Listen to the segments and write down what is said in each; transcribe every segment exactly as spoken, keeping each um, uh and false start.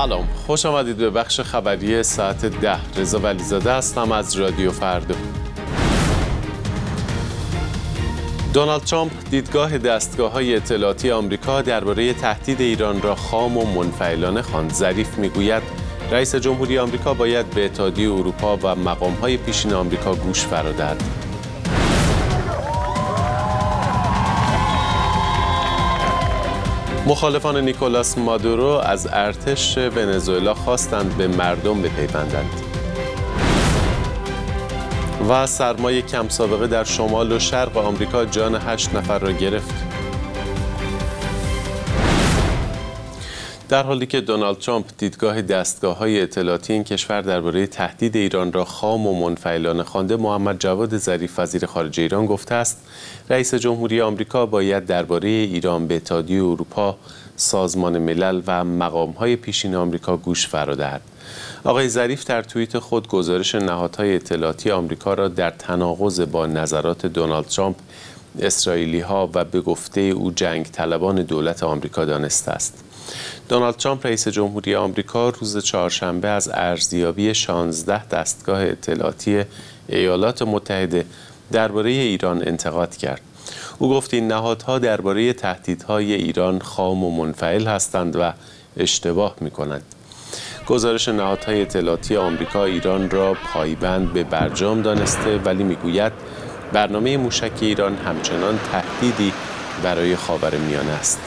سلام، خوش آمدید به بخش خبری ساعت ده. رضا ولیزاده هستم از رادیو فردا. دونالد ترامپ دیدگاه دستگاه‌های اطلاعاتی آمریکا درباره تهدید ایران را خام و منفعلانه خواند. ظریف می‌گوید رئیس جمهوری آمریکا باید به اتحادیه اروپا و مقام‌های پیشین آمریکا گوش فرا دهد. مخالفان نیکولاس مادورو از ارتش ونزوئلا خواستند به مردم بپیوندند. و سرمای کم سابقه در شمال و شرق آمریکا جان هشت نفر را گرفت. در حالی که دونالد ترامپ دیدگاه دستگاه‌های اطلاعاتی این کشور درباره تهدید ایران را خام و منفعلانه خوانده، محمد جواد ظریف وزیر خارجه ایران گفته است رئیس جمهوری آمریکا باید درباره ایران به اتحادیه اروپا، سازمان ملل و مقام‌های پیشین آمریکا گوش فرا دهد. آقای ظریف در توییت خود گزارش نهادهای اطلاعاتی آمریکا را در تناقض با نظرات دونالد ترامپ، اسرائیلی‌ها و به گفته او جنگ طلبان دولت آمریکا دانسته است. دونالد ترامپ رئیس جمهوری آمریکا روز چهارشنبه از ارزیابی شانزده دستگاه اطلاعاتی ایالات متحده درباره ایران انتقاد کرد. او گفت این نهادها درباره تهدیدهای ایران خام و منفعل هستند و اشتباه می‌کنند. گزارش نهادهای اطلاعاتی آمریکا ایران را پایبند به برجام دانسته، ولی میگوید برنامه موشک ایران همچنان تهدیدی برای خاورمیانه است.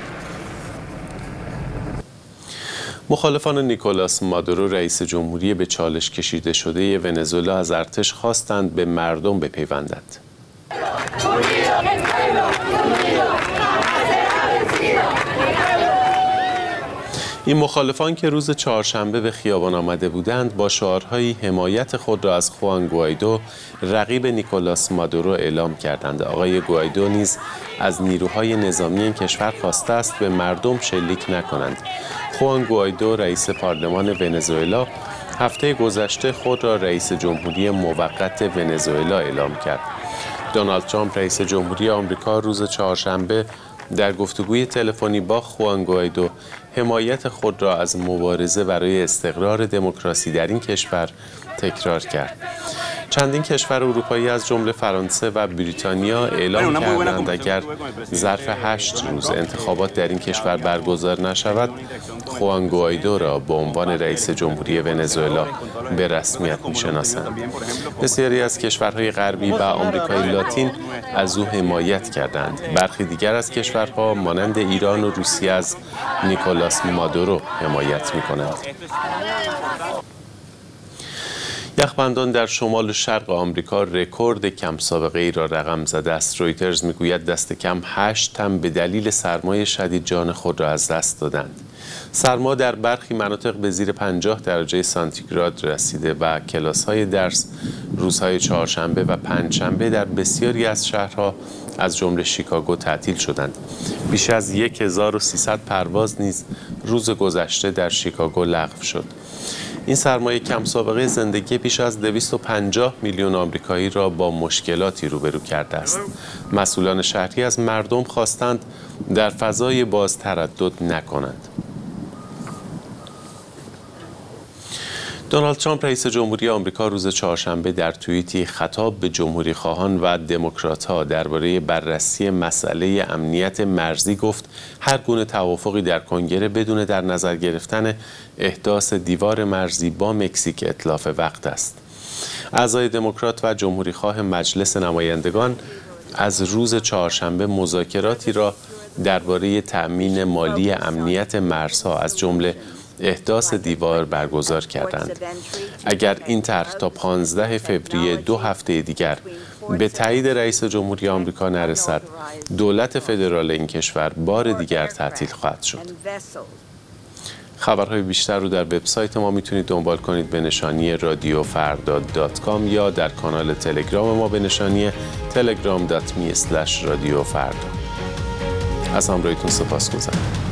مخالفان نیکولاس مادورو رئیس جمهوری به چالش کشیده شده ونزوئلا از ارتش خواستند به مردم بپیوندند. این مخالفان که روز چهارشنبه به خیابان آمده بودند با شعارهای حمایت خود را از خوان گوایدو رقیب نیکولاس مادورو اعلام کردند. آقای گوایدو نیز از نیروهای نظامی این کشور خواسته است به مردم شلیک نکنند. خوان گوایدو رئیس پارلمان ونزوئلا هفته گذشته خود را رئیس جمهوری موقت ونزوئلا اعلام کرد. دونالد ترامپ رئیس جمهوری آمریکا روز چهارشنبه در گفتگوی تلفنی با خوان گوایدو حمایت خود را از مبارزه برای استقرار دموکراسی در این کشور تکرار کرد. چندین کشور اروپایی از جمله فرانسه و بریتانیا اعلام کردند اگر ظرف هشت روز انتخابات در این کشور برگزار نشود، خوان گوایدو را به عنوان رئیس جمهوری ونزوئلا به رسمیت می‌شناسند. بسیاری از کشورهای غربی و آمریکای لاتین از او حمایت کردند. برخی دیگر از کشورها مانند ایران و روسیه از نیکولاس مادورو حمایت می‌کنند. یخبندان در شمال و شرق آمریکا رکورد کم سابقه ای را رقم زده است. رویترز میگوید دست کم هشت تن به دلیل سرمای شدید جان خود را از دست دادند. سرما در برخی مناطق به زیر پنجاه درجه سانتیگراد رسیده و کلاس‌های درس روزهای چهارشنبه و پنجشنبه در بسیاری از شهرها از جمله شیکاگو تعطیل شدند. بیش از هزار و سیصد پرواز نیز روز گذشته در شیکاگو لغو شد. این سرمایه کم سابقه زندگی بیش از دویست و پنجاه میلیون آمریکایی را با مشکلاتی روبرو کرده است. مسئولان شهری از مردم خواستند در فضای باز تردد نکنند. دونالد ترامپ رئیس جمهوری آمریکا روز چهارشنبه در توییتی خطاب به جمهوری خواهان و دموکرات‌ها درباره بررسی مسئله امنیت مرزی گفت هر گونه توافقی در کنگره بدون در نظر گرفتن احداث دیوار مرزی با مکزیک اتلاف وقت است. اعضای دموکرات و جمهوری خواه مجلس نمایندگان از روز چهارشنبه مذاکراتی را درباره تأمین مالی امنیت مرزها از جمله احداث دیوار برگزار کردند. اگر این طرح تا پانزده فوریه دو هفته دیگر به تایید رئیس جمهوری آمریکا نرسد، دولت فدرال این کشور بار دیگر تعطیل خواهد شد. خبرهای بیشتر رو در وبسایت ما میتونید دنبال کنید به نشانی رادیو فردا دات کام یا در کانال تلگرام ما به نشانی تلگرام دات می اسلش رادیو فردا. از همراهیتون سپاسگزارم.